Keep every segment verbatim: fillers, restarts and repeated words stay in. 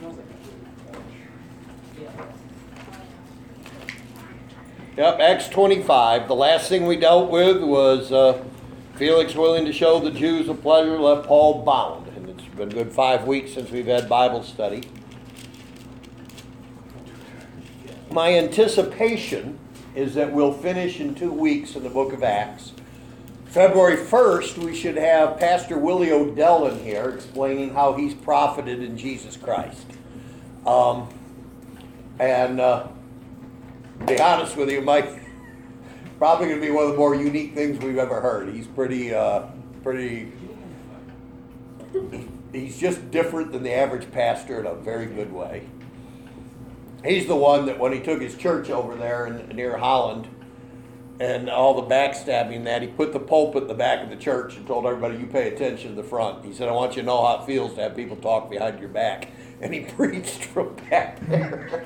Yep, Acts twenty-five. The last thing we dealt with was uh, Felix willing to show the Jews a pleasure, left Paul bound. And it's been a good five weeks since we've had Bible study. My anticipation is that we'll finish in two weeks in the book of Acts. February first, we should have Pastor Willie Odell in here explaining how he's profited in Jesus Christ. Um, and uh, to be honest with you, Mike, probably going to be one of the more unique things we've ever heard. He's pretty, uh, pretty, he's just different than the average pastor in a very good way. He's the one that when he took his church over there in, near Holland and all the backstabbing that, he put the pulpit in the back of the church and told everybody, you pay attention to the front. He said, I want you to know how it feels to have people talk behind your back. And he preached from back there.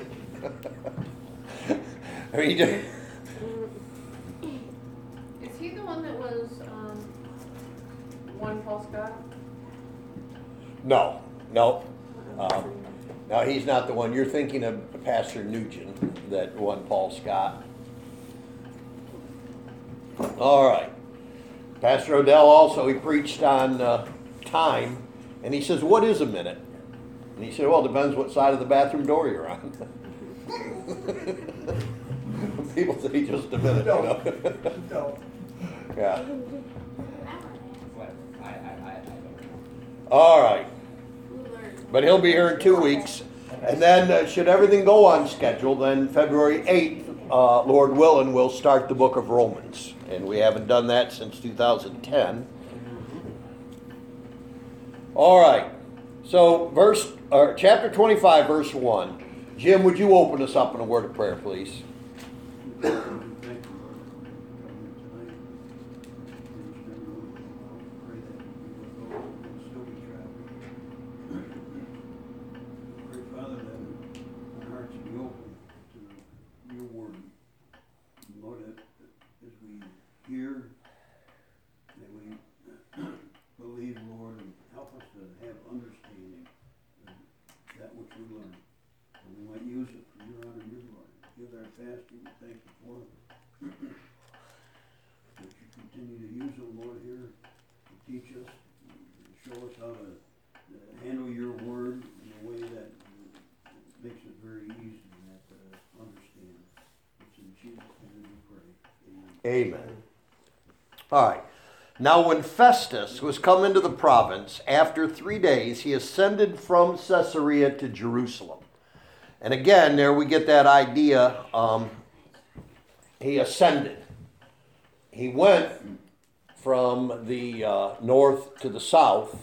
I mean, he just... Is he the one that was um, one Paul Scott? No, no. Um, no, he's not the one. You're thinking of Pastor Nugent, that one Paul Scott. All right. Pastor Odell also, he preached on uh, time, and he says, what is a minute? And he said, well, it depends what side of the bathroom door you're on. People say just a minute, No. you know. No. Yeah. All right. But he'll be here in two weeks. And then, uh, should everything go on schedule, then February eighth, uh, Lord willing, we'll start the book of Romans. And we haven't done that since two thousand ten. All right. So, verse, uh, chapter twenty-five, verse one. Jim, would you open us up in a word of prayer, please? Thank you, Lord. Tonight, pray that we will still be traveling. Pray, Father, that our hearts be open to your word. Lord, that as we hear, that we believe, Lord, and help us to have understanding of that which we learn. And we might use it for your honor and your glory. Give our fasting, we thank you for it. That you continue to use them, Lord, here to teach us, and show us how to uh, handle your word in a way that uh, makes it very easy to uh, understand. It's in Jesus' name we pray. Amen. Amen. All right. Now when Festus was come into the province, after three days he ascended from Caesarea to Jerusalem. And again, there we get that idea, um, he ascended. He went from the uh, north to the south.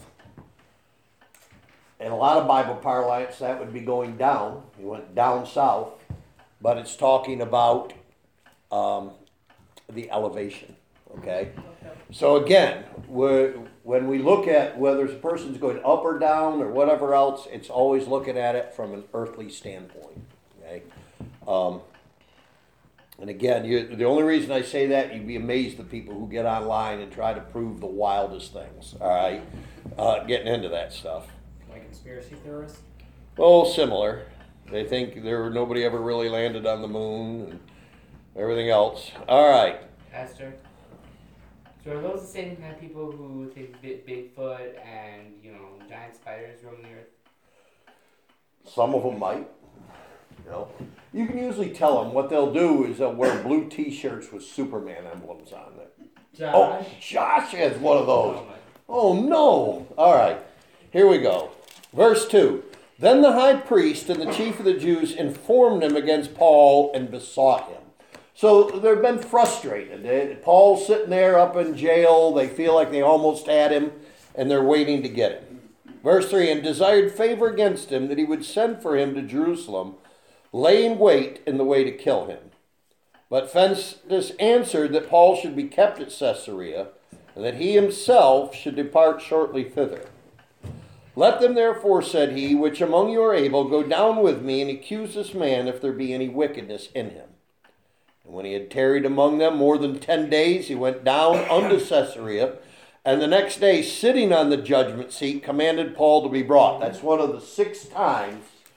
In a lot of Bible parlance, that would be going down. He went down south, but it's talking about um, the elevation, okay? So again, we're, when we look at whether a person's going up or down or whatever else, it's always looking at it from an earthly standpoint, okay? Um, and again, you, the only reason I say that, you'd be amazed at people who get online and try to prove the wildest things, all right? Uh, getting into that stuff. Like conspiracy theorists? Oh, similar. They think there nobody ever really landed on the moon and everything else. All right. Pastor, so are those the same kind of people who think Big- Bigfoot and, you know, giant spiders roam the earth? Some of them might. You know, you can usually tell them what they'll do is they'll wear blue T-shirts with Superman emblems on it. Josh? Oh, Josh has one of those. Oh, my. Oh no! All right, here we go. Verse two. Then the high priest and the chief of the Jews informed him against Paul and besought him. So they've been frustrated. They- Paul's sitting there up in jail. They feel like they almost had him, and they're waiting to get him. Verse three, and desired favor against him that he would send for him to Jerusalem, laying wait in the way to kill him. But Festus answered that Paul should be kept at Caesarea, and that he himself should depart shortly thither. Let them therefore, said he, which among you are able, go down with me and accuse this man if there be any wickedness in him. And when he had tarried among them more than ten days, he went down unto Caesarea, and the next day, sitting on the judgment seat, commanded Paul to be brought. That's one of the six times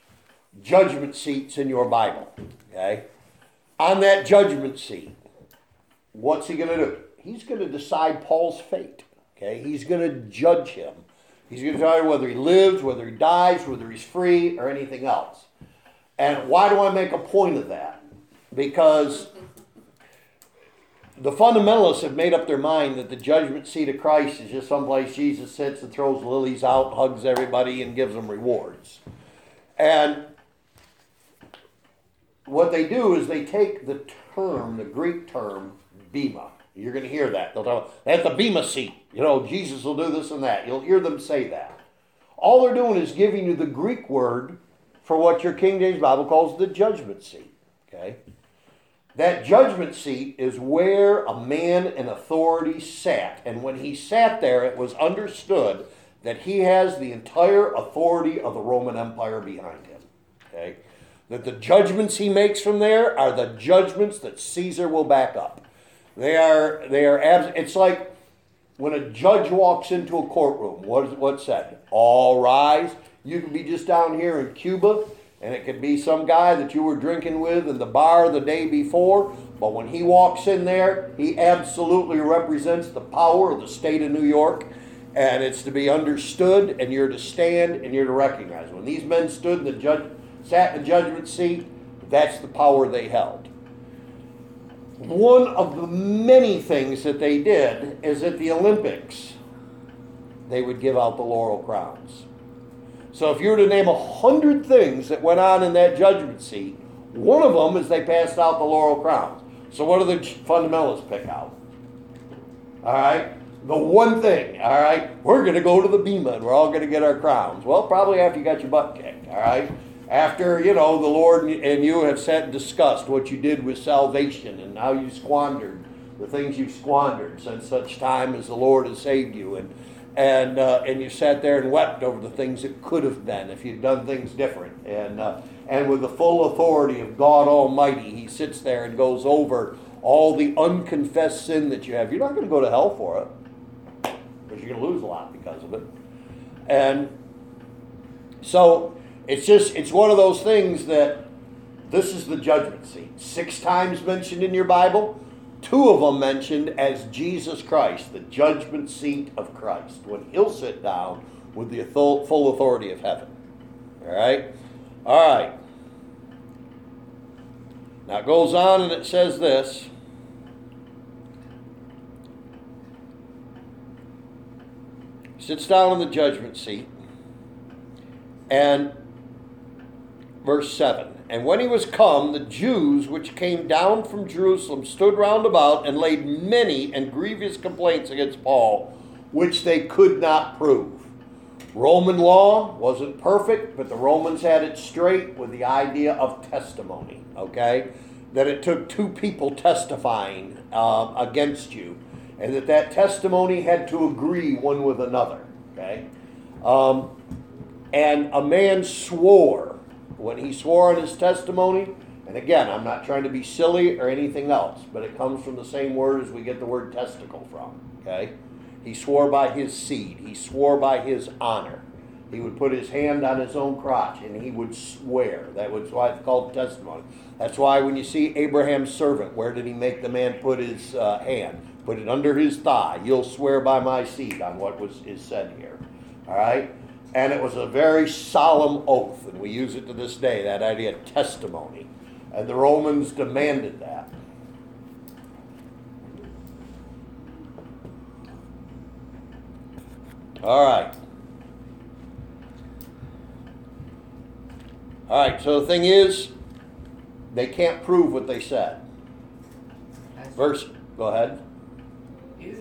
judgment seats in your Bible. Okay? On that judgment seat, what's he going to do? He's going to decide Paul's fate. Okay? He's going to judge him. He's going to tell you whether he lives, whether he dies, whether he's free, or anything else. And why do I make a point of that? Because the fundamentalists have made up their mind that the judgment seat of Christ is just someplace Jesus sits and throws lilies out, hugs everybody, and gives them rewards. And what they do is they take the term, the Greek term, bema. You're going to hear that. They'll tell, that's the bema seat. You know, Jesus will do this and that. You'll hear them say that. All they're doing is giving you the Greek word for what your King James Bible calls the judgment seat. Okay? That judgment seat is where a man in authority sat. And when he sat there, it was understood that he has the entire authority of the Roman Empire behind him. Okay? That the judgments he makes from there are the judgments that Caesar will back up. They are, they are abs- it's like when a judge walks into a courtroom, what is what's said? All rise. You can be just down here in Cuba, and it could be some guy that you were drinking with in the bar the day before, but when he walks in there, he absolutely represents the power of the state of New York, and it's to be understood, and you're to stand, and you're to recognize. When these men stood in the judge, sat in the judgment seat, that's the power they held. One of the many things that they did is at the Olympics, they would give out the laurel crowns. So if you were to name a hundred things that went on in that judgment seat, one of them is they passed out the laurel crowns. So what do the fundamentalists pick out? All right? The one thing, all right? We're going to go to the bema and we're all going to get our crowns. Well, probably after you got your butt kicked, all right? After, you know, the Lord and you have sat and discussed what you did with salvation and how you squandered the things you've squandered since such time as the Lord has saved you. And and uh, and you sat there and wept over the things that could have been if you'd done things different. And, uh, and with the full authority of God Almighty, he sits there and goes over all the unconfessed sin that you have. You're not going to go to hell for it, because you're going to lose a lot because of it. And so it's just, it's one of those things that this is the judgment seat. Six times mentioned in your Bible, two of them mentioned as Jesus Christ, the judgment seat of Christ, when he'll sit down with the full authority of heaven. All right? All right. Now it goes on and it says this. Sits down in the judgment seat. And verse seven. And when he was come, the Jews which came down from Jerusalem stood round about and laid many and grievous complaints against Paul, which they could not prove. Roman law wasn't perfect, but the Romans had it straight with the idea of testimony, okay? That it took two people testifying uh, against you, and that that testimony had to agree one with another, okay? Um, and a man swore. When he swore on his testimony, and again, I'm not trying to be silly or anything else, but it comes from the same word as we get the word testicle from, okay? He swore by his seed. He swore by his honor. He would put his hand on his own crotch, and he would swear. That was why it's called testimony. That's why when you see Abraham's servant, where did he make the man put his uh, hand? Put it under his thigh. You'll swear by my seed on what was is said here, all right? And it was a very solemn oath, and we use it to this day, that idea of testimony. And the Romans demanded that. All right. All right, so the thing is, they can't prove what they said. Verse, go ahead. Is,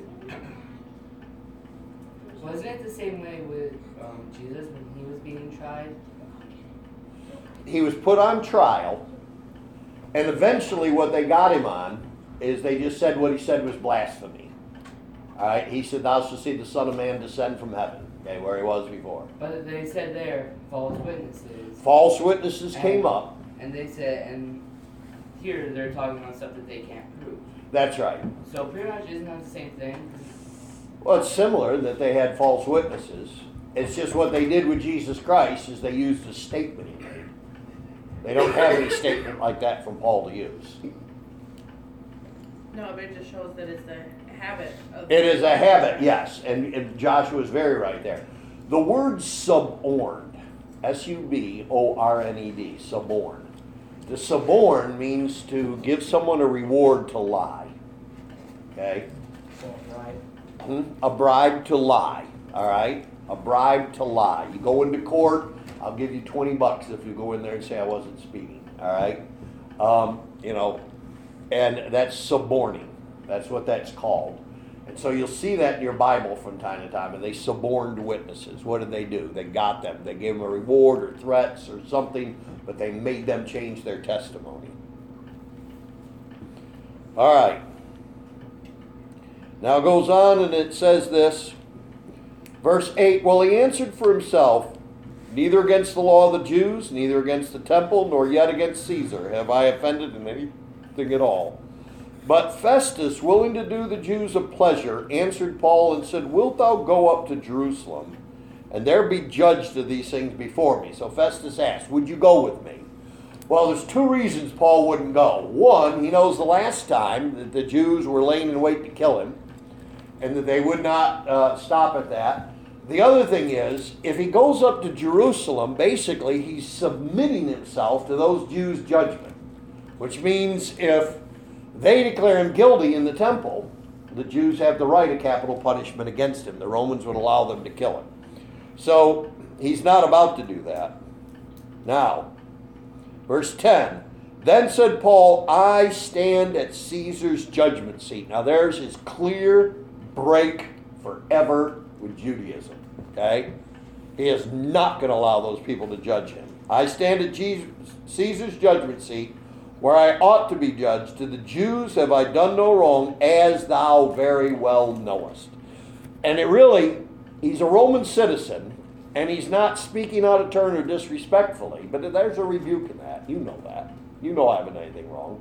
wasn't it the same way with um, Jesus when he was being tried? He was put on trial, and eventually what they got him on is they just said what he said was blasphemy. All right, he said, thou shalt see the Son of Man descend from heaven, okay, where he was before. But they said there, false witnesses. False witnesses and, came up. And they said, and here they're talking about stuff that they can't prove. That's right. So pretty much isn't that the same thing? Well, it's similar that they had false witnesses. It's just what they did with Jesus Christ is they used a statement he made. They don't have any statement like that from Paul to use. No, but it just shows that it's a habit of. It is a habit, yes, and, and Joshua is very right there. The word suborned, S U B O R N E D, suborned. To suborn means to give someone a reward to lie. Okay? So, right. Hmm? A bribe to lie. All right? A bribe to lie. You go into court, I'll give you twenty bucks if you go in there and say I wasn't speeding. All right? Um, you know, and that's suborning. That's what that's called. And so you'll see that in your Bible from time to time. And they suborned witnesses. What did they do? They got them. They gave them a reward or threats or something, but they made them change their testimony. All right. Now it goes on and it says this. Verse eight, well, he answered for himself, neither against the law of the Jews, neither against the temple, nor yet against Caesar have I offended in anything at all. But Festus, willing to do the Jews a pleasure, answered Paul and said, wilt thou go up to Jerusalem, and there be judged of these things before me? So Festus asked, would you go with me? Well, there's two reasons Paul wouldn't go. One, he knows the last time that the Jews were laying in wait to kill him, and that they would not uh, stop at that. The other thing is, if he goes up to Jerusalem, basically he's submitting himself to those Jews' judgment, which means if they declare him guilty in the temple, the Jews have the right of capital punishment against him. The Romans would allow them to kill him. So he's not about to do that. Now, verse ten, then said Paul, I stand at Caesar's judgment seat. Now there's his clear break forever with Judaism. Okay? He is not going to allow those people to judge him. I stand at Jesus, Caesar's judgment seat, where I ought to be judged. To the Jews have I done no wrong, as thou very well knowest. And it really, he's a Roman citizen, and he's not speaking out of turn or disrespectfully, but there's a rebuke in that. You know that. You know I haven't done anything wrong.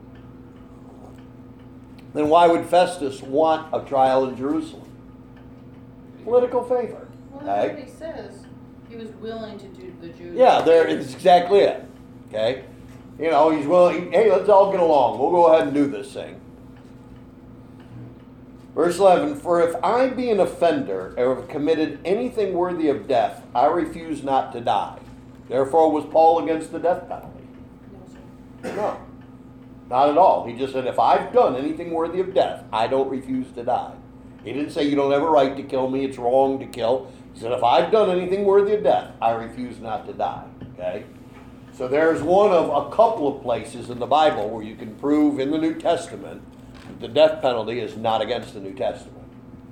Then why would Festus want a trial in Jerusalem? Political favor. Well, that's Okay? what he says. He was willing to do the Jews. Yeah, there is exactly it. Okay? You know, he's willing, hey, let's all get along. We'll go ahead and do this thing. Verse eleven, for if I be an offender or have committed anything worthy of death, I refuse not to die. Therefore was Paul against the death penalty? No, sir. No, not at all. He just said, if I've done anything worthy of death, I don't refuse to die. He didn't say you don't have a right to kill me, it's wrong to kill. He said, if I've done anything worthy of death, I refuse not to die. Okay? So there's one of a couple of places in the Bible where you can prove in the New Testament that the death penalty is not against the New Testament.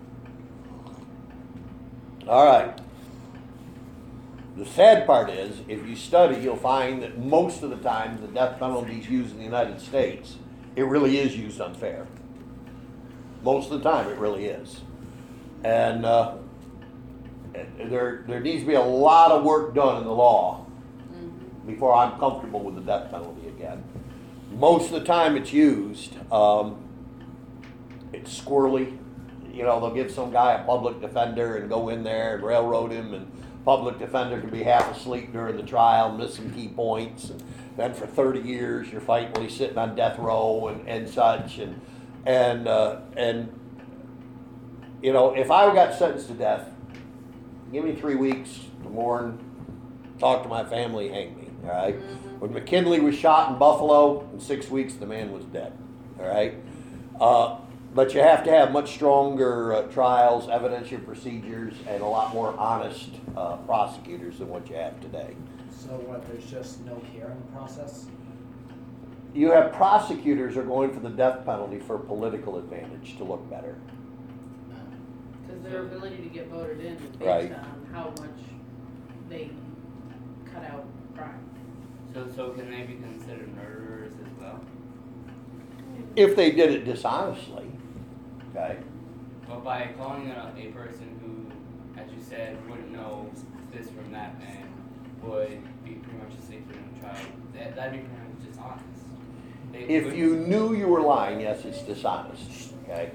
All right. The sad part is, if you study, you'll find that most of the time the death penalty is used in the United States, it really is used unfair. Most of the time it really is. And uh, there, there needs to be a lot of work done in the law before I'm comfortable with the death penalty again. Most of the time it's used, um, it's squirrely. You know, they'll give some guy a public defender and go in there and railroad him, and public defender can be half asleep during the trial, miss some key points, and then for thirty years you're fighting while he's sitting on death row and, and such. And and uh, and you know, if I got sentenced to death, give me three weeks to mourn, talk to my family, hang me. All right. Mm-hmm. When McKinley was shot in Buffalo, in six weeks the man was dead. All right. Uh, but you have to have much stronger uh, trials, evidentiary procedures, and a lot more honest uh, prosecutors than what you have today. So what, there's just no hearing process? You have prosecutors are going for the death penalty for political advantage to look better. Because their ability to get voted in is based Right. on how much they cut out crime. So, so can they be considered murderers as well? If they did it dishonestly, okay? But by calling a, a person who, as you said, wouldn't know this from that and would be pretty much asleep during the trial, that, that'd be pretty much dishonest. They If would- you knew you were lying, yes, it's dishonest, okay?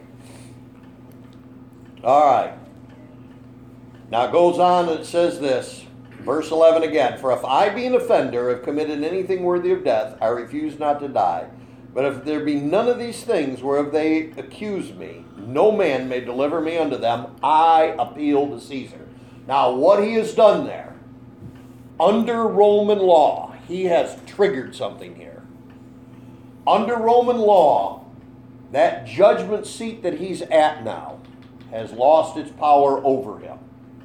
All right. Now it goes on and it says this. Verse eleven again, for if I be an offender, have committed anything worthy of death, I refuse not to die. But if there be none of these things whereof they accuse me, no man may deliver me unto them. I appeal to Caesar. Now, what he has done there, under Roman law, he has triggered something here. Under Roman law, that judgment seat that he's at now has lost its power over him.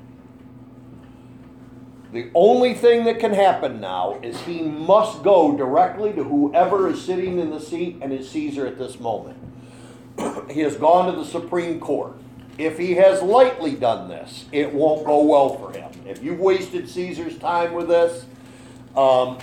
The only thing that can happen now is he must go directly to whoever is sitting in the seat and is Caesar at this moment. He has gone to the Supreme Court. If he has lightly done this, it won't go well for him. If you've wasted Caesar's time with this, um,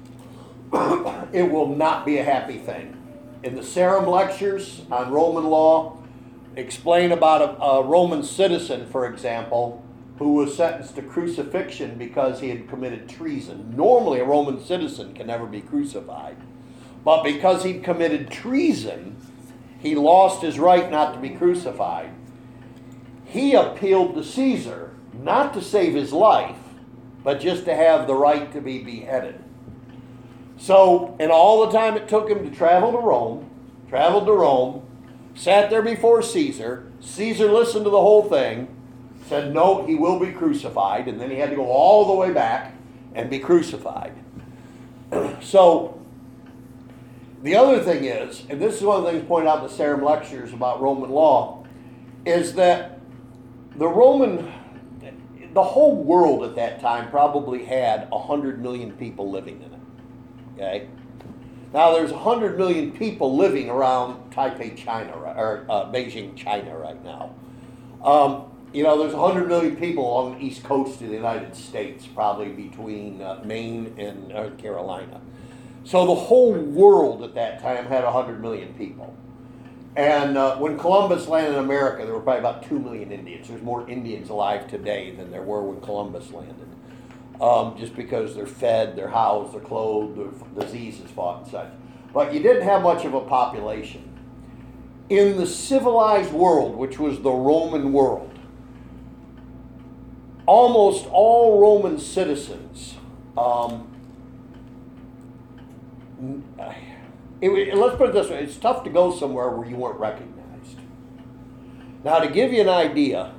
it will not be a happy thing. In the Sarum Lectures on Roman law, explain about a, a Roman citizen, for example, who was sentenced to crucifixion because he had committed treason. Normally, a Roman citizen can never be crucified. But because he'd committed treason, he lost his right not to be crucified. He appealed to Caesar, not to save his life, but just to have the right to be beheaded. So, in all the time it took him to travel to Rome, traveled to Rome, sat there before Caesar, Caesar listened to the whole thing, said no, he will be crucified, and then he had to go all the way back and be crucified. So, the other thing is, and this is one of the things pointed out in the Sarum Lectures about Roman law, is that the Roman, the whole world at that time probably had one hundred million people living in it. Okay? Now there's one hundred million people living around Taipei, China, or uh, Beijing, China right now. Um, you know, there's one hundred million people along the east coast of the United States, probably between uh, Maine and North Carolina. So the whole world at that time had one hundred million people. And uh, when Columbus landed in America, there were probably about two million Indians. There's more Indians alive today than there were when Columbus landed. Um, just because they're fed, they're housed, they're clothed, their diseases fought and such. But you didn't have much of a population. In the civilized world, which was the Roman world, almost all Roman citizens, um, it, it, let's put it this way, it's tough to go somewhere where you weren't recognized. Now, to give you an idea,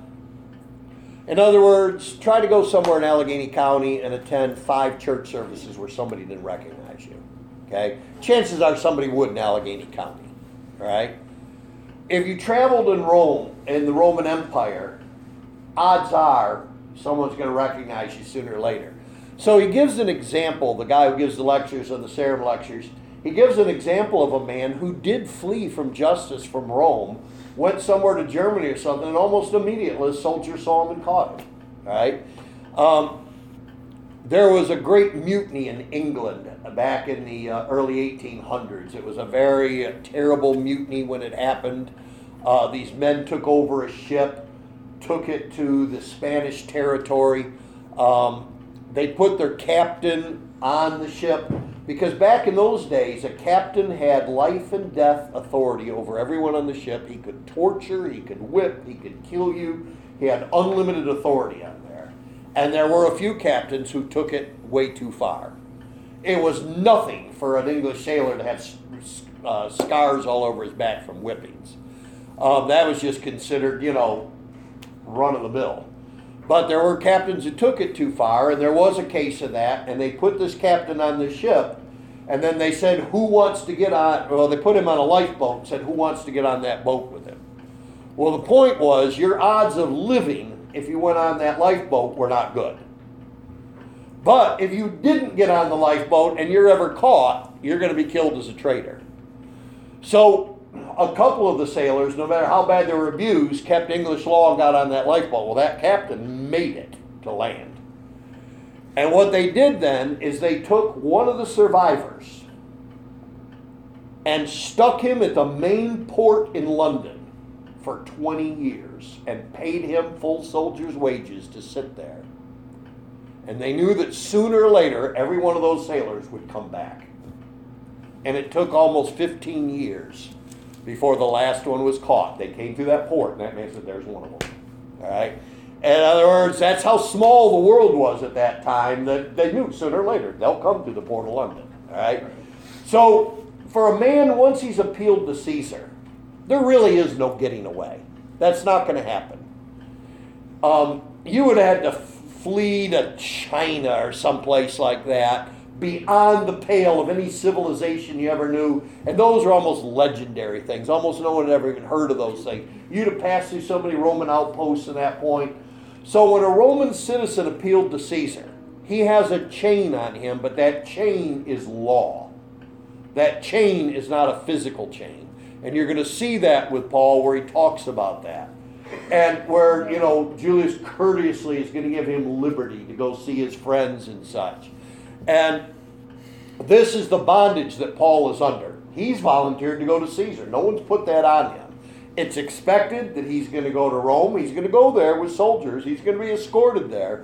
in other words, try to go somewhere in Allegheny County and attend five church services where somebody didn't recognize you. Okay? Chances are somebody would in Allegheny County. Right? If you traveled in Rome, in the Roman Empire, odds are someone's going to recognize you sooner or later. So he gives an example, the guy who gives the lectures on the Sarum Lectures, he gives an example of a man who did flee from justice from Rome, went somewhere to Germany or something, and almost immediately a soldier saw him and caught him. Right? Um, there was a great mutiny in England back in the uh, early eighteen hundreds. It was a very uh, terrible mutiny when it happened. Uh, these men took over a ship, took it to the Spanish territory. Um, they put their captain on the ship, because back in those days, a captain had life and death authority over everyone on the ship. He could torture, he could whip, he could kill you. He had unlimited authority on there. And there were a few captains who took it way too far. It was nothing for an English sailor to have uh, scars all over his back from whippings. Um, that was just considered, you know, run of the mill. But there were captains who took it too far, and there was a case of that, and they put this captain on the ship, and then they said, who wants to get on, well, they put him on a lifeboat and said, who wants to get on that boat with him? Well, the point was, your odds of living, if you went on that lifeboat, were not good. But if you didn't get on the lifeboat and you're ever caught, you're going to be killed as a traitor. So a couple of the sailors, no matter how bad they were abused, kept English law and got on that lifeboat. Well, that captain made it to land. And what they did then is they took one of the survivors and stuck him at the main port in London for twenty years and paid him full soldier's wages to sit there. And they knew that sooner or later, every one of those sailors would come back. And it took almost fifteen years before the last one was caught. They came through that port, and that means that there's one of them. All right? In other words, that's how small the world was at that time, that they knew sooner or later they'll come to the port of London. All right? So, for a man, once he's appealed to Caesar, there really is no getting away. That's not going to happen. Um, you would have had to flee to China or someplace like that, beyond the pale of any civilization you ever knew. And those are almost legendary things. Almost no one had ever even heard of those things. You'd have passed through so many Roman outposts at that point. So when a Roman citizen appealed to Caesar, he has a chain on him, but that chain is law. That chain is not a physical chain. And you're going to see that with Paul where he talks about that. And where, you know, Julius courteously is going to give him liberty to go see his friends and such. And this is the bondage that Paul is under. He's volunteered to go to Caesar. No one's put that on him. It's expected that he's going to go to Rome. He's going to go there with soldiers. He's going to be escorted there.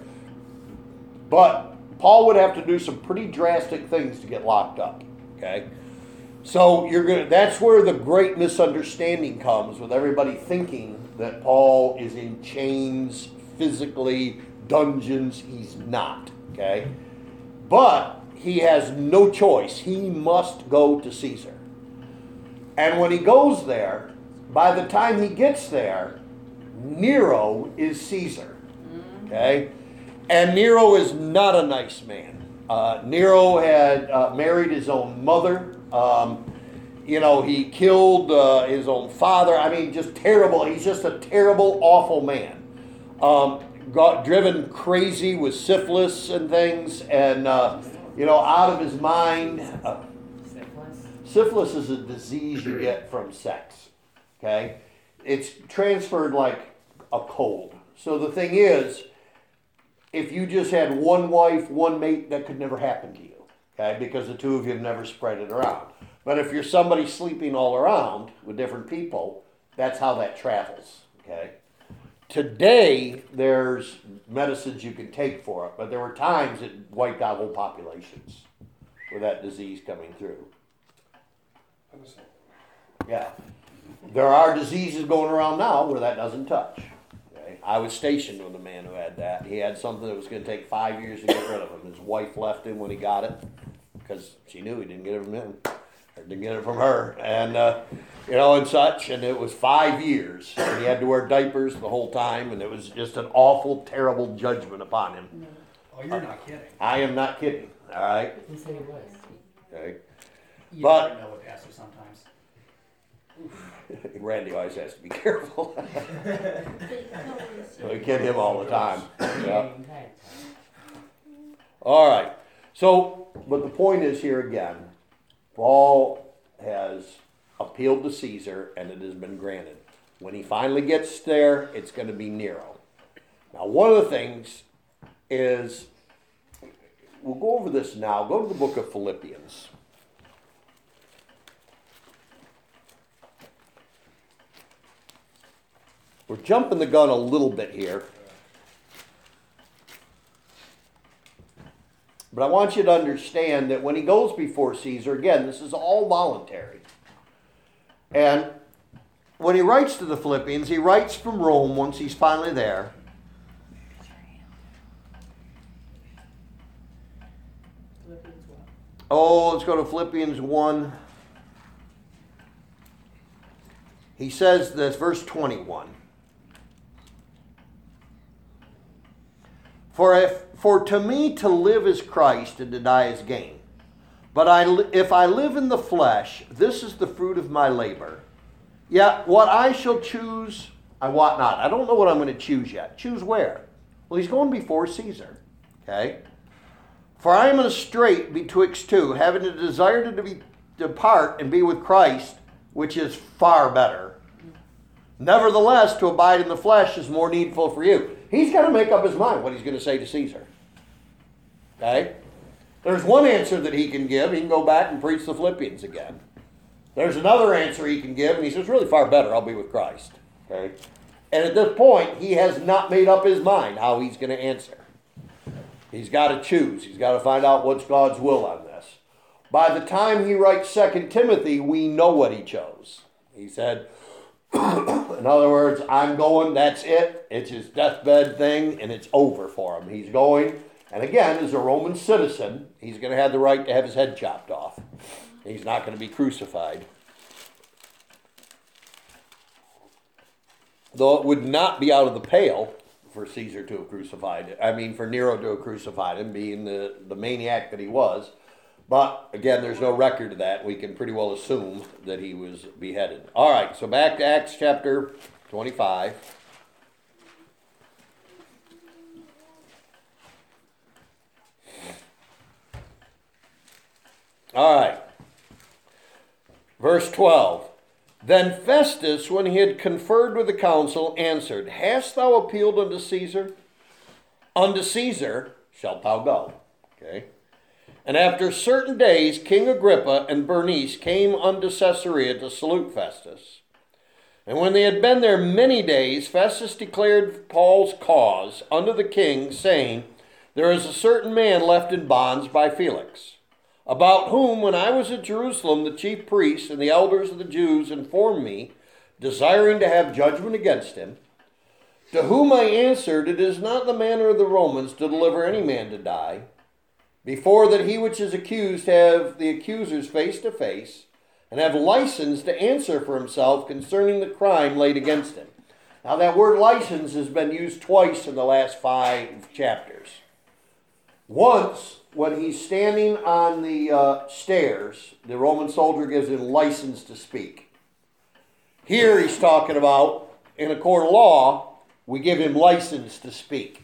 But Paul would have to do some pretty drastic things to get locked up. Okay? So you're going to, that's where the great misunderstanding comes, with everybody thinking that Paul is in chains, physically, dungeons. He's not. Okay? But he has no choice. He must go to Caesar. And when he goes there, by the time he gets there, Nero is Caesar. Okay? And Nero is not a nice man. Uh, Nero had uh, married his own mother. Um, you know, he killed uh, his own father. I mean, just terrible. He's just a terrible, awful man. Um, got driven crazy with syphilis and things, and, uh, you know, out of his mind. Uh, Syphilis? syphilis is a disease you get from sex. Okay? It's transferred like a cold. So the thing is, if you just had one wife, one mate, that could never happen to you. Okay? Because the two of you have never spread it around. But if you're somebody sleeping all around with different people, that's how that travels. Okay? Today, there's medicines you can take for it, but there were times it wiped out whole populations with that disease coming through. Yeah. There are diseases going around now where that doesn't touch. Okay? I was stationed with a man who had that. He had something that was going to take five years to get rid of him. His wife left him when he got it because she knew he didn't get it from him. Or didn't get it from her. And, uh, you know, and such. And it was five years. And he had to wear diapers the whole time. And it was just an awful, terrible judgment upon him. Oh, you're not kidding. I am not kidding. All right? Who said he was? Okay. You But- never know with Pastor sometimes. Randy always has to be careful. They totally We kid him all the time. Yeah. Okay. All right. So, but the point is here again, Paul has appealed to Caesar and it has been granted. When he finally gets there, it's going to be Nero. Now, one of the things is, we'll go over this now. Go to the book of Philippians. We're jumping the gun a little bit here. But I want you to understand that when he goes before Caesar, again, this is all voluntary. And when he writes to the Philippians, he writes from Rome once he's finally there. Oh, let's go to Philippians one. He says this, verse twenty-one. For if for to me to live is Christ and to die is gain. But I, if I live in the flesh, this is the fruit of my labor. Yet what I shall choose, I wot not. I don't know what I'm going to choose yet. Choose where? Well, he's going before Caesar. Okay? For I am in a strait betwixt two, having a desire to be, depart and be with Christ, which is far better. Nevertheless, to abide in the flesh is more needful for you. He's got to make up his mind what he's going to say to Caesar. Okay? There's one answer that he can give. He can go back and preach the Philippians again. There's another answer he can give, and he says, really far better, I'll be with Christ. Okay? And at this point, he has not made up his mind how he's going to answer. He's got to choose. He's got to find out what's God's will on this. By the time he writes Second Timothy, we know what he chose. He said, In other words, I'm going, that's it. It's his deathbed thing, and it's over for him. He's going, and again, as a Roman citizen, he's going to have the right to have his head chopped off. He's not going to be crucified. Though it would not be out of the pale for Caesar to have crucified, I mean, for Nero to have crucified him, being the, the maniac that he was. But, again, there's no record of that. We can pretty well assume that he was beheaded. All right, so back to Acts chapter twenty-five. All right. Verse twelve. Then Festus, when he had conferred with the council, answered, Hast thou appealed unto Caesar? Unto Caesar shalt thou go. Okay. And after certain days, King Agrippa and Bernice came unto Caesarea to salute Festus. And when they had been there many days, Festus declared Paul's cause unto the king, saying, There is a certain man left in bonds by Felix, about whom, when I was at Jerusalem, the chief priests and the elders of the Jews informed me, desiring to have judgment against him, to whom I answered, It is not the manner of the Romans to deliver any man to die, before that he which is accused have the accusers face to face, and have license to answer for himself concerning the crime laid against him. Now that word license has been used twice in the last five chapters. Once, when he's standing on the uh, stairs, the Roman soldier gives him license to speak. Here he's talking about, in a court of law, we give him license to speak.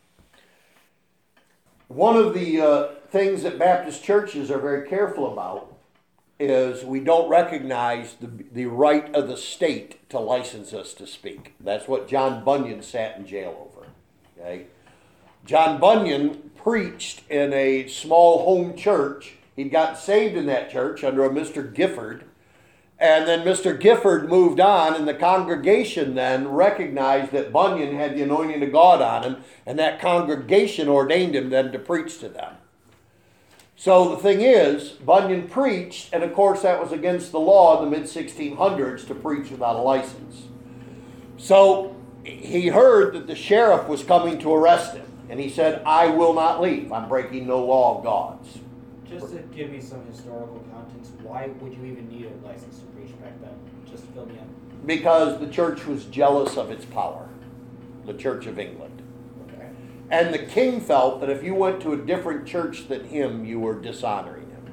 One of the uh, things that Baptist churches are very careful about is we don't recognize the, the right of the state to license us to speak. That's what John Bunyan sat in jail over. Okay? John Bunyan preached in a small home church. He'd gotten saved in that church under a Mister Gifford. And then Mister Gifford moved on, and the congregation then recognized that Bunyan had the anointing of God on him, and that congregation ordained him then to preach to them. So the thing is, Bunyan preached, and of course that was against the law in the mid sixteen hundreds to preach without a license. So he heard that the sheriff was coming to arrest him, and he said, I will not leave. I'm breaking no law of God's. Just to give me some historical context, why would you even need a license to preach back then? Just fill me in. Because the church was jealous of its power, the Church of England. Okay. And the king felt that if you went to a different church than him, you were dishonoring him.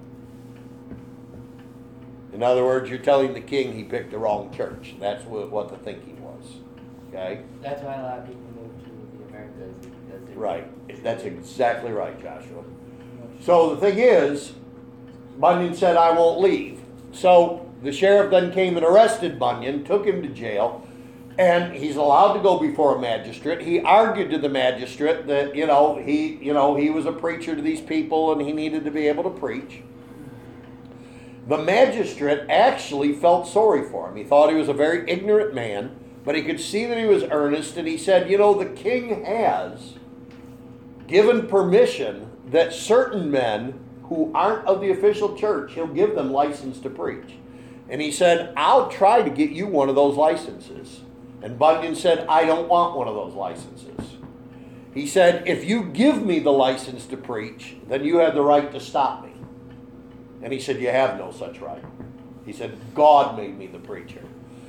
In other words, you're telling the king he picked the wrong church. That's what, what the thinking was. Okay? That's why a lot of people move to the Americas. Because they Right. That's exactly right, Joshua. So the thing is, Bunyan said, I won't leave. So the sheriff then came and arrested Bunyan, took him to jail, and he's allowed to go before a magistrate. He argued to the magistrate that, you know, he, you know, he was a preacher to these people and he needed to be able to preach. The magistrate actually felt sorry for him. He thought he was a very ignorant man, but he could see that he was earnest, and he said, you know, the king has given permission that certain men who aren't of the official church, he'll give them license to preach. And he said, I'll try to get you one of those licenses. And Bunyan said, I don't want one of those licenses. He said, if you give me the license to preach, then you have the right to stop me. And he said, you have no such right. He said, God made me the preacher.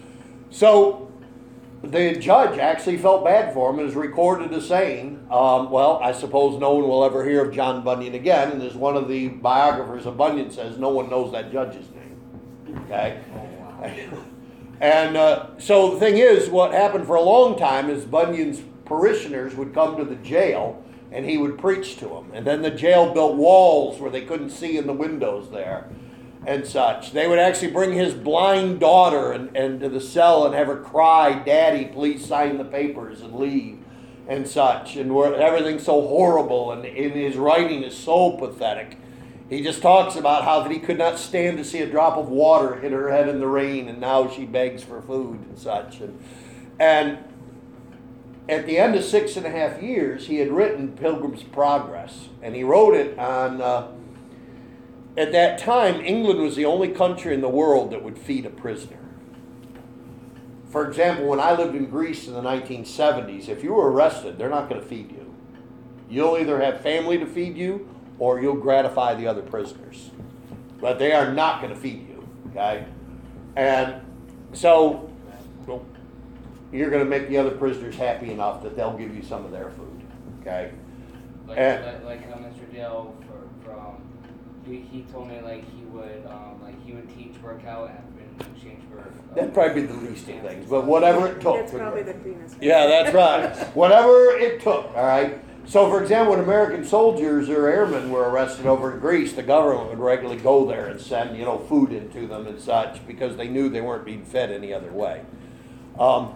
So the judge actually felt bad for him and is recorded as saying, um, well, I suppose no one will ever hear of John Bunyan again. And as one of the biographers of Bunyan says, no one knows that judge's name. Okay? Oh, wow. And uh, so the thing is, what happened for a long time is Bunyan's parishioners would come to the jail and he would preach to them. And then the jail built walls where they couldn't see in the windows there and such. They would actually bring his blind daughter and, and to the cell and have her cry, Daddy, please sign the papers and leave, and such. And where everything's so horrible, and, and his writing is so pathetic. He just talks about how that he could not stand to see a drop of water hit her head in the rain, and now she begs for food and such. And, and at the end of six and a half years, he had written Pilgrim's Progress, and he wrote it on... Uh, At that time, England was the only country in the world that would feed a prisoner. for example, when I lived in Greece in the nineteen seventies, if you were arrested, they're not going to feed you. You'll either have family to feed you or you'll gratify the other prisoners. But they are not going to feed you, okay? And so well, you're going to make the other prisoners happy enough that they'll give you some of their food, okay? Like, And- like, like how Mister Dale for, from he, he told me like he would um like he would teach workout in exchange for. Uh, That'd probably be the least of things, but whatever it took. That's probably the cleanest. Yeah, that's right. Whatever it took, all right? So, for example, when American soldiers or airmen were arrested over in Greece, the government would regularly go there and send, you know, food into them and such because they knew they weren't being fed any other way. Um,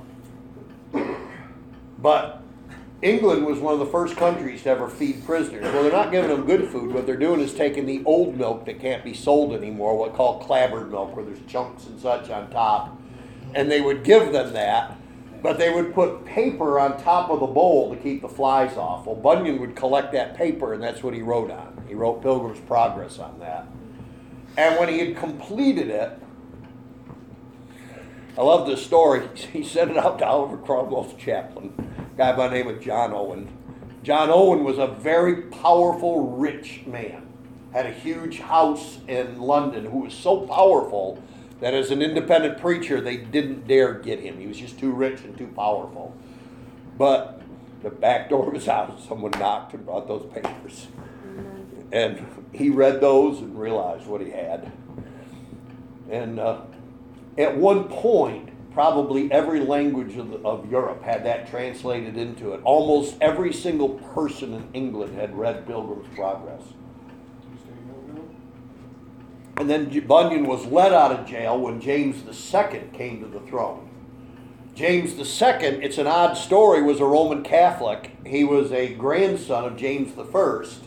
but England was one of the first countries to ever feed prisoners. Well, they're not giving them good food. What they're doing is taking the old milk that can't be sold anymore, what called clabbered milk, where there's chunks and such on top, and they would give them that. But they would put paper on top of the bowl to keep the flies off. Well, Bunyan would collect that paper, and that's what he wrote on. He wrote Pilgrim's Progress on that. And when he had completed it, I love this story. He sent it out to Oliver Cromwell's chaplain, a guy by the name of John Owen. John Owen was a very powerful, rich man. Had a huge house in London, who was so powerful that as an independent preacher, they didn't dare get him. He was just too rich and too powerful. But the back door of his house, someone knocked and brought those papers. And he read those and realized what he had. And uh, at one point, probably every language of, the, of Europe had that translated into it. Almost every single person in England had read Pilgrim's Progress. And then Bunyan was let out of jail when James the Second came to the throne. James the Second, it's an odd story, was a Roman Catholic. He was a grandson of James the First.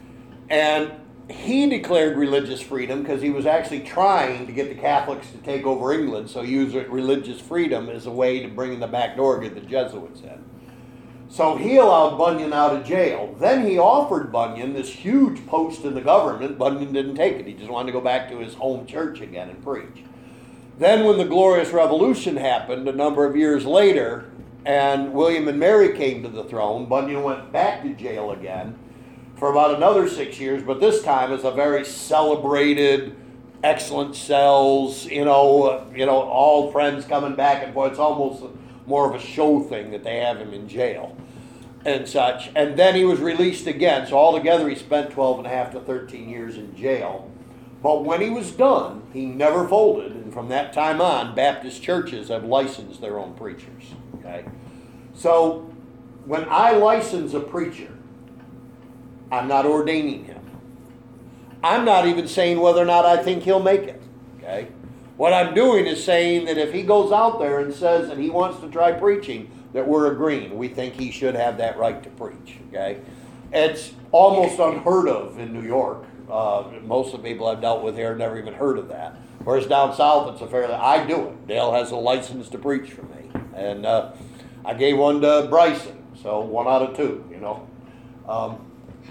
And he declared religious freedom because he was actually trying to get the Catholics to take over England, so he used religious freedom as a way to bring in the back door, get the Jesuits in. So he allowed Bunyan out of jail. Then he offered Bunyan this huge post in the government. Bunyan didn't take it. He just wanted to go back to his home church again and preach. Then when the Glorious Revolution happened a number of years later, and William and Mary came to the throne, Bunyan went back to jail again for about another six years, but this time as a very celebrated, excellent cells, you know, uh, you know, all friends coming back and forth. It's almost more of a show thing that they have him in jail and such. And then he was released again. So altogether he spent twelve and a half to thirteen years in jail. But when he was done, he never folded. And from that time on, Baptist churches have licensed their own preachers. Okay? So when I license a preacher, I'm not ordaining him. I'm not even saying whether or not I think he'll make it. Okay? What I'm doing is saying that if he goes out there and says that he wants to try preaching, that we're agreeing. We think he should have that right to preach. Okay? It's almost unheard of in New York. Uh, most of the people I've dealt with here have never even heard of that. Whereas down south, it's a fairly, I do it. Dale has a license to preach for me. And uh, I gave one to Bryson, so one out of two, you know. Um,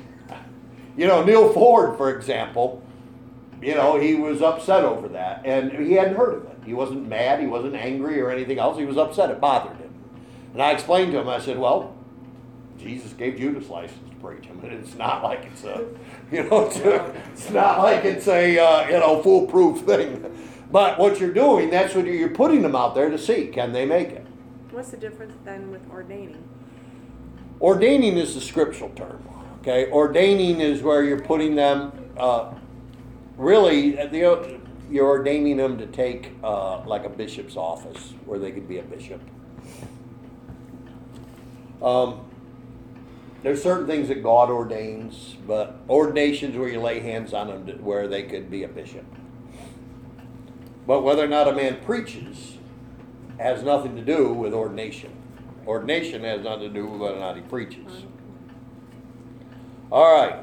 you know, Neil Ford, for example, you know, he was upset over that. And he hadn't heard of it. He wasn't mad, he wasn't angry or anything else. He was upset, it bothered him. And I explained to him, I said, well, Jesus gave Judas license to preach. I mean, it's not like it's a, you know, it's, a, it's not like it's a, uh, you know, foolproof thing. But what you're doing, that's what you're, you're putting them out there to see. Can they make it? What's the difference then with ordaining? Ordaining is the scriptural term. Okay, ordaining is where you're putting them, uh, really, the, you're ordaining them to take uh, like a bishop's office where they could be a bishop. Um, there's certain things that God ordains, but ordinations where you lay hands on them to, where they could be a bishop. But whether or not a man preaches has nothing to do with ordination. Ordination has nothing to do with whether or not he preaches. All right.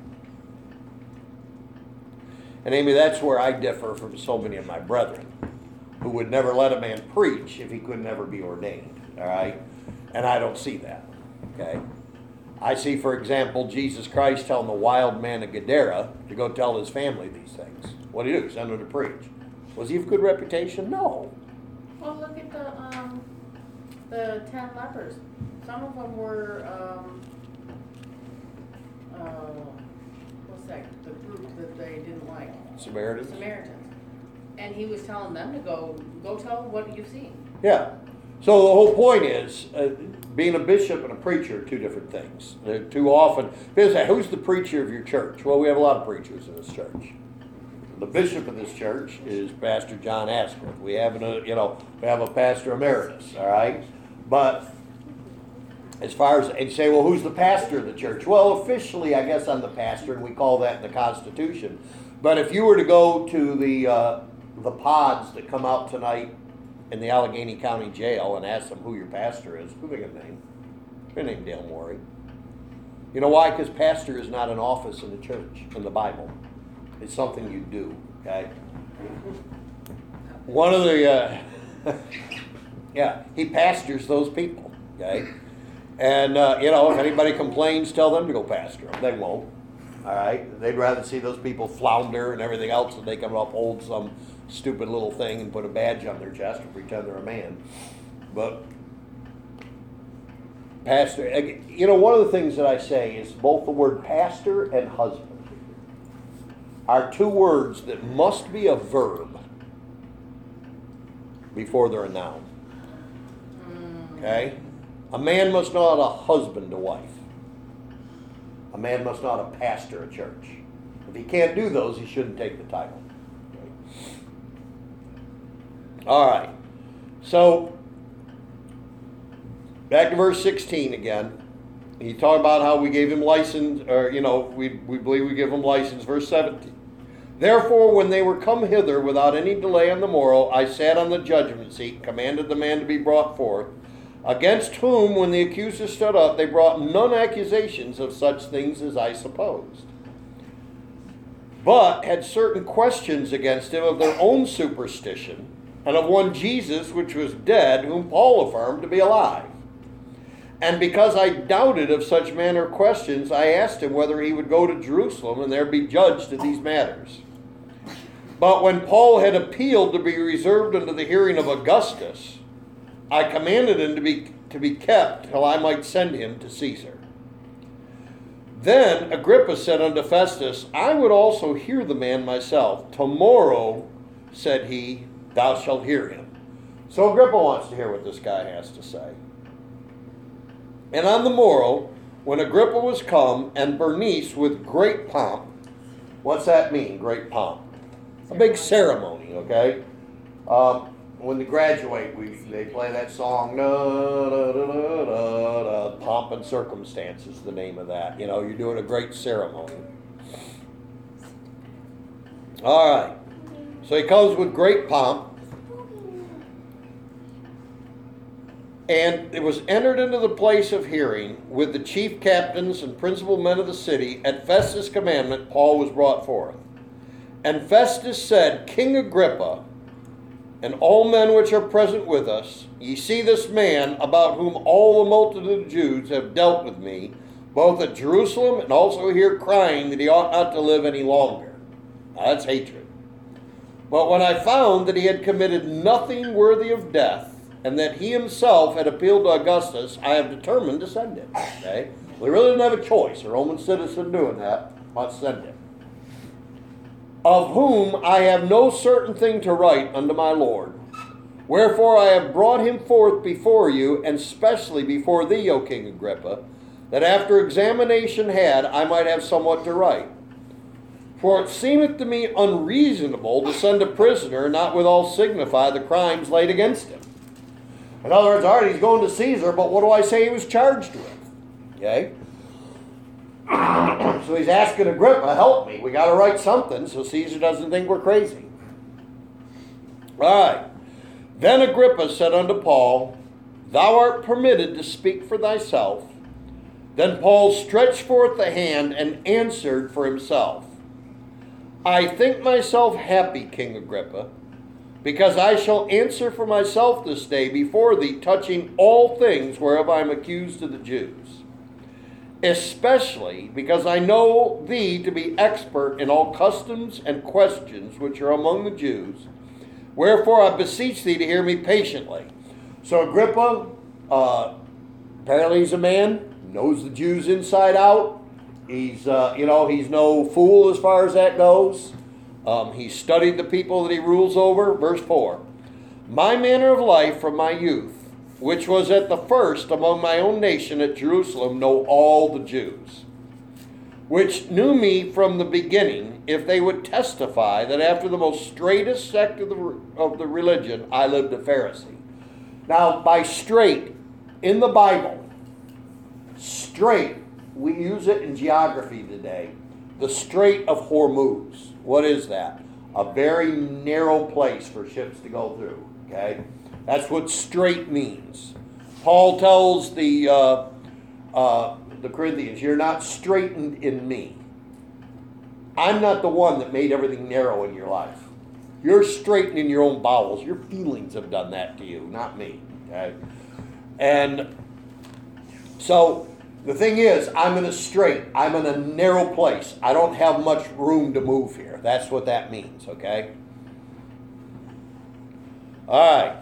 And Amy, that's where I differ from so many of my brethren who would never let a man preach if he could never be ordained. All right? And I don't see that. Okay? I see, for example, Jesus Christ telling the wild man of Gadara to go tell his family these things. What did he do? Send him to preach. Was he of good reputation? No. Well, look at the, um, the ten lepers. Some of them were, um, uh, what's that, the group that they didn't like? Samaritans? Samaritans. And he was telling them to go, go tell what you've seen. Yeah. So the whole point is, uh, being a bishop and a preacher are two different things. They're too often, people say, who's the preacher of your church? Well, we have a lot of preachers in this church. The bishop of this church is Pastor John Asquith. We have a, you know, we have a pastor emeritus, all right? But as far as, and say, well, who's the pastor of the church? Well, officially, I guess I'm the pastor, and we call that in the Constitution. But if you were to go to the uh, the pods that come out tonight in the Allegheny County Jail and ask them who your pastor is, who they gonna name? They're named Dale Morey. You know why? Because pastor is not an office in the church, in the Bible. It's something you do, okay? One of the, uh, yeah, he pastors those people, okay? And, uh, you know, if anybody complains, tell them to go pastor them. They won't, all right? They'd rather see those people flounder and everything else than they come up, hold some stupid little thing and put a badge on their chest and pretend they're a man. But pastor, you know, one of the things that I say is both the word pastor and husband are two words that must be a verb before they're a noun. Okay? A man must not a husband a wife. A man must not a pastor a church. If he can't do those, he shouldn't take the title. All right. So, back to verse sixteen again. He talked about how we gave him license, or, you know, we, we believe we give him license. Verse seventeen. Therefore, when they were come hither without any delay on the morrow, I sat on the judgment seat, commanded the man to be brought forth, against whom, when the accusers stood up, they brought none accusations of such things as I supposed, but had certain questions against him of their own superstition, and of one Jesus, which was dead, whom Paul affirmed to be alive. And because I doubted of such manner of questions, I asked him whether he would go to Jerusalem and there be judged of these matters. But when Paul had appealed to be reserved unto the hearing of Augustus, I commanded him to be, to be kept till I might send him to Caesar. Then Agrippa said unto Festus, I would also hear the man myself. Tomorrow, said he, thou shalt hear him. So Agrippa wants to hear what this guy has to say. And on the morrow, when Agrippa was come, and Bernice with great pomp, what's that mean, great pomp? A big ceremony, okay? Um, when they graduate, we they play that song, da, da, da, da, da, da, Pomp and Circumstance is the name of that. You know, you're doing a great ceremony. All right. So he comes with great pomp. And it was entered into the place of hearing with the chief captains and principal men of the city. At Festus' commandment, Paul was brought forth. And Festus said, King Agrippa, and all men which are present with us, ye see this man, about whom all the multitude of Jews have dealt with me, both at Jerusalem and also here, crying that he ought not to live any longer. Now that's hatred. But when I found that he had committed nothing worthy of death, and that he himself had appealed to Augustus, I have determined to send him. Okay? We really didn't have a choice. A Roman citizen doing that, let's send him. Of whom I have no certain thing to write unto my Lord. Wherefore I have brought him forth before you, and specially before thee, O King Agrippa, that after examination had, I might have somewhat to write. For it seemeth to me unreasonable to send a prisoner, not withal signify the crimes laid against him. In other words, all right, he's going to Caesar, but what do I say he was charged with? Okay? So he's asking Agrippa, help me. We got to write something so Caesar doesn't think we're crazy. All right. Then Agrippa said unto Paul, Thou art permitted to speak for thyself. Then Paul stretched forth the hand and answered for himself. I think myself happy, King Agrippa, because I shall answer for myself this day before thee, touching all things whereof I am accused of the Jews. Especially because I know thee to be expert in all customs and questions which are among the Jews, Wherefore I beseech thee to hear me patiently. So Agrippa, uh, apparently he's a man, knows the Jews inside out. He's, uh, you know, he's no fool as far as that goes. Um, he studied the people that he rules over. Verse four. My manner of life from my youth, which was at the first among my own nation at Jerusalem, know all the Jews, which knew me from the beginning, if they would testify that after the most straightest sect of the, of the religion, I lived a Pharisee. Now, by straight, in the Bible, straight, we use it in geography today, the Strait of Hormuz. What is that? A very narrow place for ships to go through, okay? That's what straight means. Paul tells the uh, uh, the Corinthians, you're not straightened in me. I'm not the one that made everything narrow in your life. You're straightened in your own bowels. Your feelings have done that to you, not me. Okay? And so the thing is, I'm in a straight. I'm in a narrow place. I don't have much room to move here. That's what that means, okay? All right.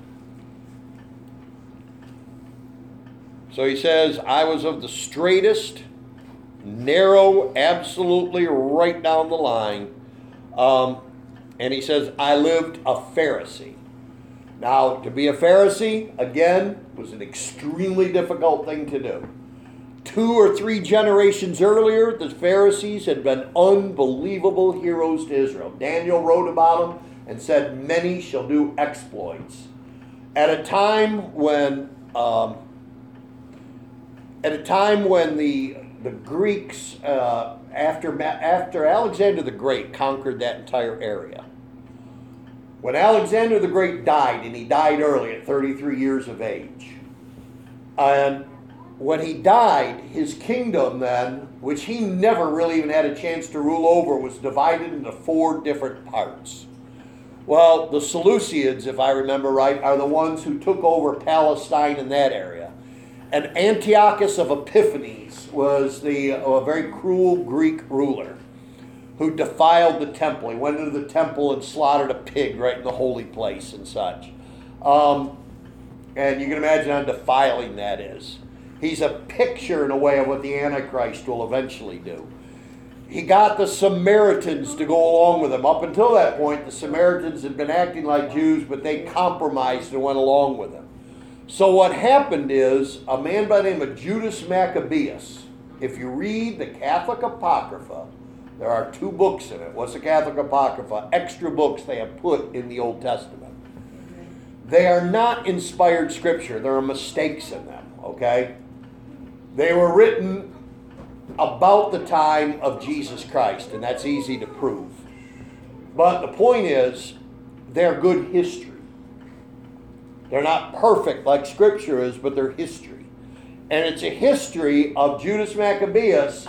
So he says, I was of the straightest, narrow, absolutely right down the line. Um, and he says, I lived a Pharisee. Now, to be a Pharisee, again, was an extremely difficult thing to do. Two or three generations earlier, the Pharisees had been unbelievable heroes to Israel. Daniel wrote about them and said, many shall do exploits. At a time when... Um, At a time when the the Greeks, uh, after after Alexander the Great conquered that entire area, when Alexander the Great died, and he died early at thirty-three years of age, and when he died, his kingdom then, which he never really even had a chance to rule over, was divided into four different parts. Well, the Seleucids, if I remember right, are the ones who took over Palestine in that area. And Antiochus of Epiphanes was the a very cruel Greek ruler who defiled the temple. He went into the temple and slaughtered a pig right in the holy place and such. Um, and you can imagine how defiling that is. He's a picture in a way of what the Antichrist will eventually do. He got the Samaritans to go along with him. Up until that point, the Samaritans had been acting like Jews, but they compromised and went along with him. So what happened is, a man by the name of Judas Maccabeus, if you read the Catholic Apocrypha, there are two books in it. What's the Catholic Apocrypha? Extra books they have put in the Old Testament. They are not inspired scripture. There are mistakes in them, okay? They were written about the time of Jesus Christ, and that's easy to prove. But the point is, they're good history. They're not perfect like Scripture is, but they're history. And it's a history of Judas Maccabeus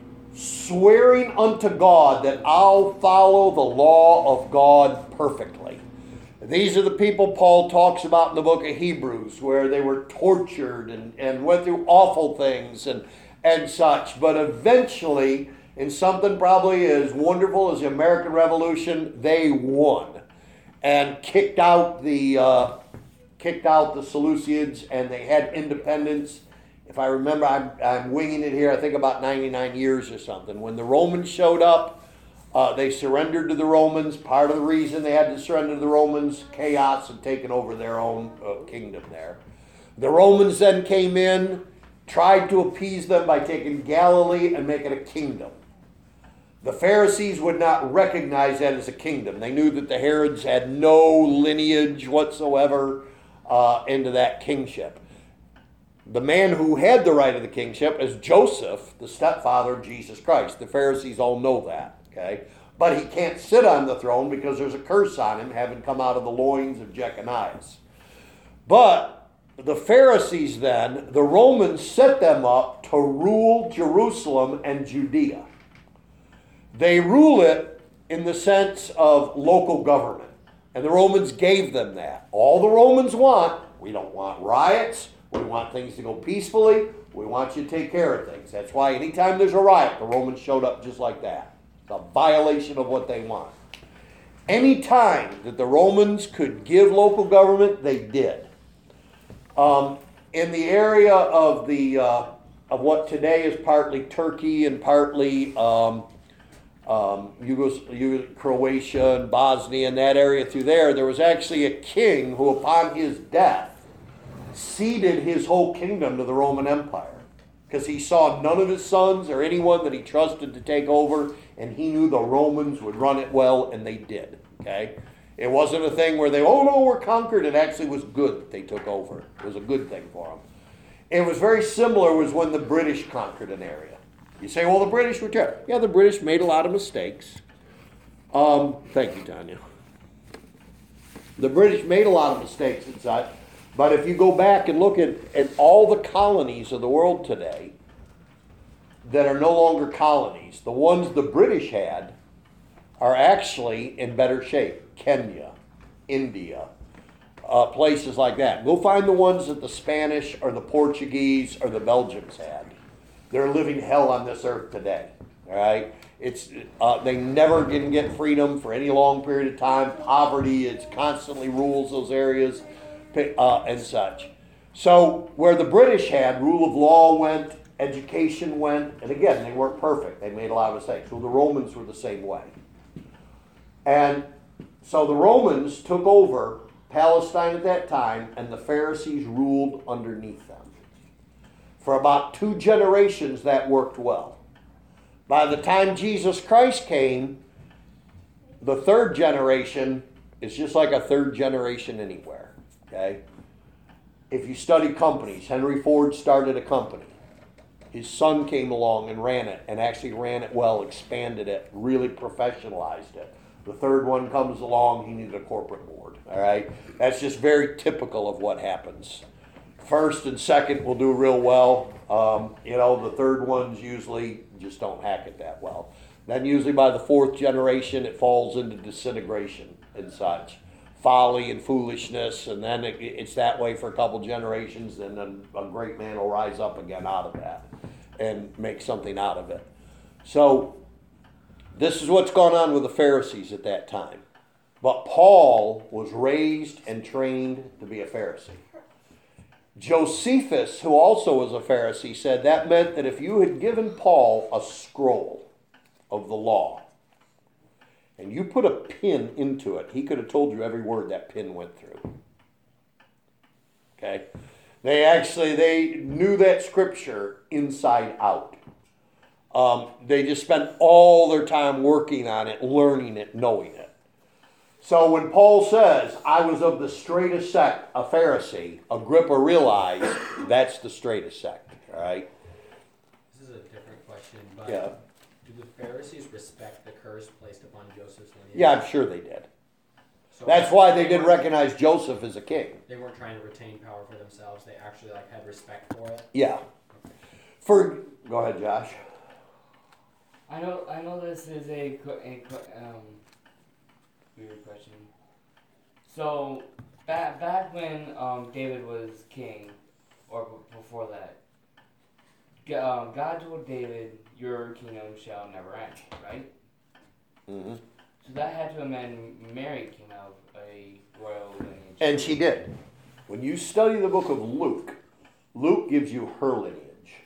swearing unto God that I'll follow the law of God perfectly. These are the people Paul talks about in the book of Hebrews, where they were tortured and, and went through awful things and, and such. But eventually, in something probably as wonderful as the American Revolution, they won and kicked out the... Uh, kicked out the Seleucids, and they had independence. If I remember, I'm, I'm winging it here, I think about ninety-nine years or something. When the Romans showed up, uh, they surrendered to the Romans. Part of the reason they had to surrender to the Romans, chaos had taken over their own uh, kingdom there. The Romans then came in, tried to appease them by taking Galilee and making a kingdom. The Pharisees would not recognize that as a kingdom. They knew that the Herods had no lineage whatsoever Uh, into that kingship. The man who had the right of the kingship is Joseph, the stepfather of Jesus Christ. The Pharisees all know that, okay? But he can't sit on the throne because there's a curse on him, having come out of the loins of Jeconias. But the Pharisees then, the Romans set them up to rule Jerusalem and Judea. They rule it in the sense of local government. And the Romans gave them that. All the Romans want, we don't want riots. We want things to go peacefully. We want you to take care of things. That's why anytime there's a riot, the Romans showed up just like that. It's a violation of what they want. Any time that the Romans could give local government, they did. Um, in the area of the uh, of what today is partly Turkey and partly um, um, Yugos- Yugos- Croatia and Bosnia and that area through there, there was actually a king who, upon his death, ceded his whole kingdom to the Roman Empire because he saw none of his sons or anyone that he trusted to take over, and he knew the Romans would run it well, and they did. Okay, it wasn't a thing where they, oh no, we're conquered. It actually was good that they took over. It was a good thing for them. It was very similar was when the British conquered an area. You say, well, the British were terrible. Yeah, the British made a lot of mistakes. Um, thank you, Tanya. The British made a lot of mistakes inside. But if you go back and look at, at all the colonies of the world today that are no longer colonies, the ones the British had are actually in better shape. Kenya, India, uh, places like that. Go find the ones that the Spanish or the Portuguese or the Belgians had. They're living hell on this earth today. All right? It's uh, they never didn't get freedom for any long period of time. Poverty is constantly rules those areas. Uh, and such. So where the British had, rule of law went, education went, and again, they weren't perfect. They made a lot of mistakes. Well, the Romans were the same way. And so the Romans took over Palestine at that time, and the Pharisees ruled underneath them. For about two generations, that worked well. By the time Jesus Christ came, the third generation is just like a third generation anywhere. Okay? If you study companies, Henry Ford started a company. His son came along and ran it, and actually ran it well, expanded it, really professionalized it. The third one comes along, he needed a corporate board. All right? That's just very typical of what happens. First and second will do real well. Um, you know, the third ones usually just don't hack it that well. Then usually by the fourth generation, it falls into disintegration and such. Folly and foolishness, and then it, it's that way for a couple generations, and then a great man will rise up again out of that and make something out of it. So this is what's gone on with the Pharisees at that time. But Paul was raised and trained to be a Pharisee. Josephus, who also was a Pharisee, said that meant that if you had given Paul a scroll of the law, and you put a pin into it, he could have told you every word that pin went through. Okay? They actually, they knew that scripture inside out. Um, they just spent all their time working on it, learning it, knowing it. So when Paul says, I was of the straightest sect, a Pharisee, Agrippa realized that's the straightest sect. All right? This is a different question, but Yeah. do the Pharisees respect the curse placed upon Joseph's lineage? Yeah, I'm sure they did. So That's why they didn't weren't- recognize Joseph as a king. They weren't trying to retain power for themselves. They actually like had respect for it. Yeah. For go ahead, Josh. I know, I know this is a, que- a que- um, weird question. So, back back when um, David was king, or b- before that, G- um, God told David, "Your kingdom shall never end." Right? Mm-hmm. So that had to have meant Mary came out of a royal lineage. And she did. When you study the book of Luke, Luke gives you her lineage.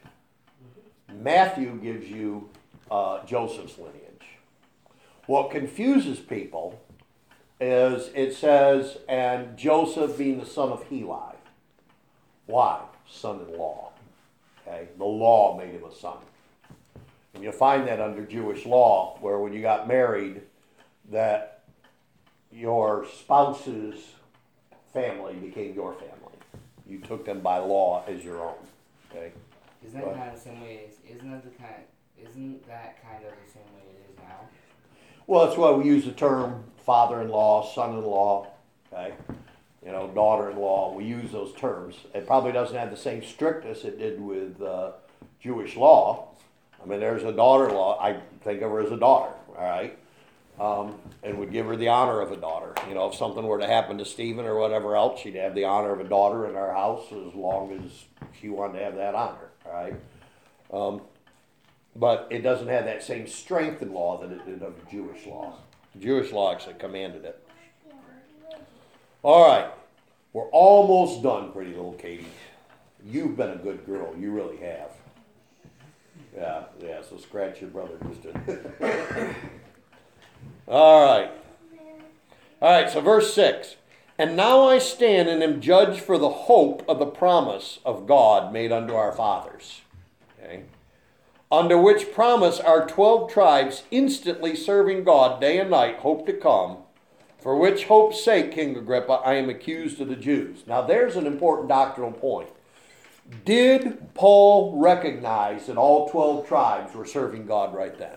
Matthew gives you uh, Joseph's lineage. What confuses people is it says, and Joseph being the son of Heli. Why? Son-in-law. Okay? The law made him a son. And you'll find that under Jewish law, where when you got married, that your spouse's family became your family. You took them by law as your own. Okay? Isn't that Right. kind of the same way? Isn't that the kind? Isn't that kind of the same way it is now? Well, that's why we use the term father-in-law, son-in-law, okay? You know, daughter-in-law. We use those terms. It probably doesn't have the same strictness it did with uh, Jewish law. I mean, there's a daughter-in-law. I think of her as a daughter, all right? Um, and would give her the honor of a daughter. You know, if something were to happen to Stephen or whatever else, she'd have the honor of a daughter in our house as long as she wanted to have that honor, all right? Um, but it doesn't have that same strength in law that it did of Jewish law. Jewish law actually commanded it. All right. We're almost done, pretty little Katie. You've been a good girl. You really have. Yeah, yeah, so scratch your brother just a... All right. All right, so verse six. And now I stand and am judged for the hope of the promise of God made unto our fathers. Okay. Under which promise our twelve tribes instantly serving God day and night hope to come, for which hope's sake, King Agrippa, I am accused of the Jews. Now there's an important doctrinal point. Did Paul recognize that all twelve tribes were serving God right then?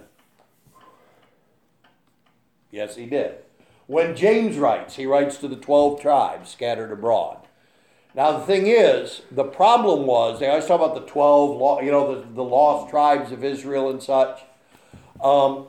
Yes, he did. When James writes, he writes to the twelve tribes scattered abroad. Now the thing is, the problem was, they always talk about the twelve, you know, the, the lost tribes of Israel and such. Um,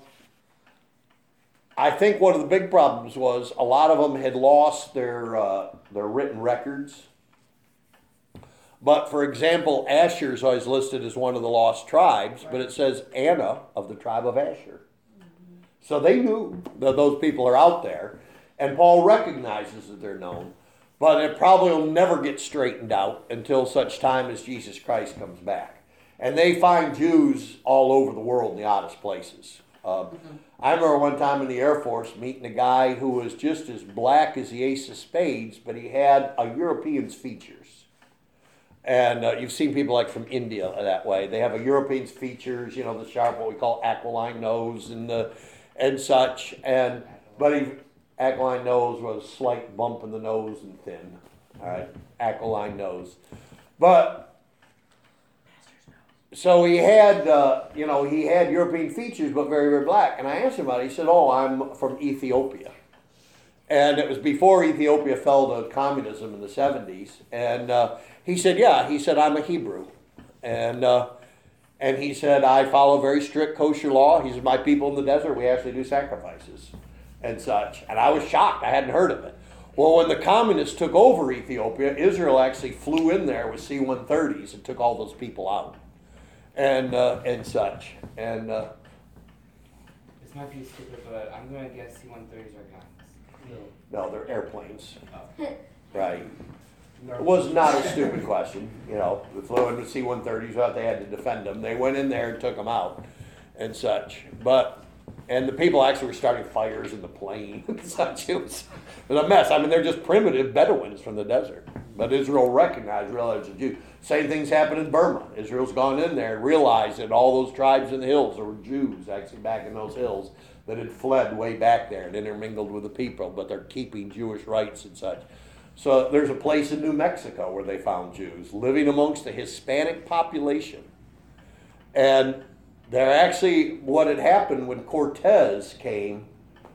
I think one of the big problems was a lot of them had lost their uh, their written records. But for example, Asher is always listed as one of the lost tribes, but it says Anna of the tribe of Asher. So they knew that those people are out there, and Paul recognizes that they're known, but it probably will never get straightened out until such time as Jesus Christ comes back. And they find Jews all over the world in the oddest places. Uh, mm-hmm. I remember one time in the Air Force meeting a guy who was just as black as the ace of spades, but he had a European's features. And uh, you've seen people like from India that way. They have a European's features, you know, the sharp, what we call aquiline nose and the and such. And but he, aquiline nose was a slight bump in the nose and thin. All right, aquiline nose. But so he had, uh, you know, he had European features, but very, very black. And I asked him about it. He said, "Oh, I'm from Ethiopia." And it was before Ethiopia fell to communism in the seventies. And uh, he said, yeah, he said, I'm a Hebrew. And uh, and he said, I follow very strict kosher law. He said, my people in the desert, we actually do sacrifices and such. And I was shocked. I hadn't heard of it. Well, when the communists took over Ethiopia, Israel actually flew in there with C one thirties and took all those people out and uh, and such. And uh, this might be stupid, but I'm going to guess C one thirties are guns. No, they're airplanes. Oh. Right. It was not a stupid question. You know, we flew in with C one thirties, thought they had to defend them. They went in there and took them out and such. But, and the people actually were starting fires in the plane and such. It was, it was a mess. I mean, they're just primitive Bedouins from the desert. But Israel recognized, realized the Jews. Same things happened in Burma. Israel's gone in there and realized that all those tribes in the hills, there were Jews actually back in those hills that had fled way back there and intermingled with the people, but they're keeping Jewish rights and such. So there's a place in New Mexico where they found Jews living amongst the Hispanic population. And they're actually, what had happened when Cortez came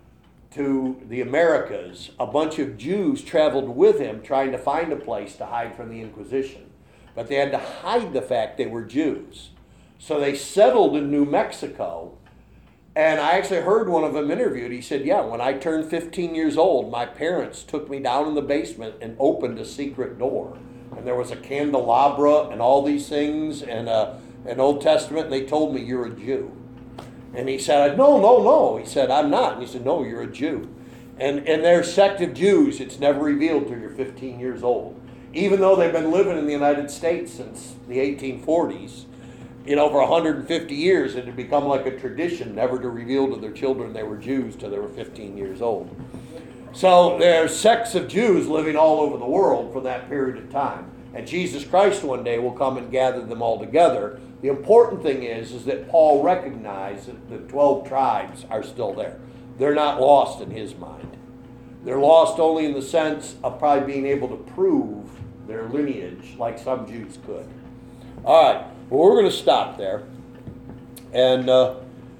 to the Americas, a bunch of Jews traveled with him trying to find a place to hide from the Inquisition. But they had to hide the fact they were Jews. So they settled in New Mexico. And I actually heard one of them interviewed. He said, yeah, when I turned fifteen years old, my parents took me down in the basement and opened a secret door. And there was a candelabra and all these things and a, an Old Testament. And they told me, you're a Jew. And he said, no, no, no. He said, I'm not. And he said, no, you're a Jew. And, and their sect of Jews, it's never revealed till you're fifteen years old. Even though they've been living in the United States since the eighteen forties. You know, for one hundred fifty years, it had become like a tradition never to reveal to their children they were Jews till they were fifteen years old. So there's sects of Jews living all over the world for that period of time. And Jesus Christ one day will come and gather them all together. The important thing is, is that Paul recognized that the twelve tribes are still there. They're not lost in his mind. They're lost only in the sense of probably being able to prove their lineage like some Jews could. All right. Well, we're going to stop there. And uh,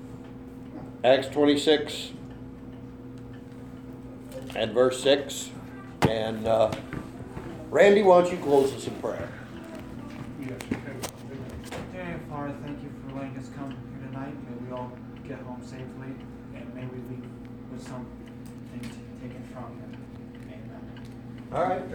Acts twenty-six and verse six. And uh, Randy, why don't you close us in prayer? Dear Father, thank you for letting us come here tonight. May we all get home safely, and may we leave with something taken from you. Amen. All right.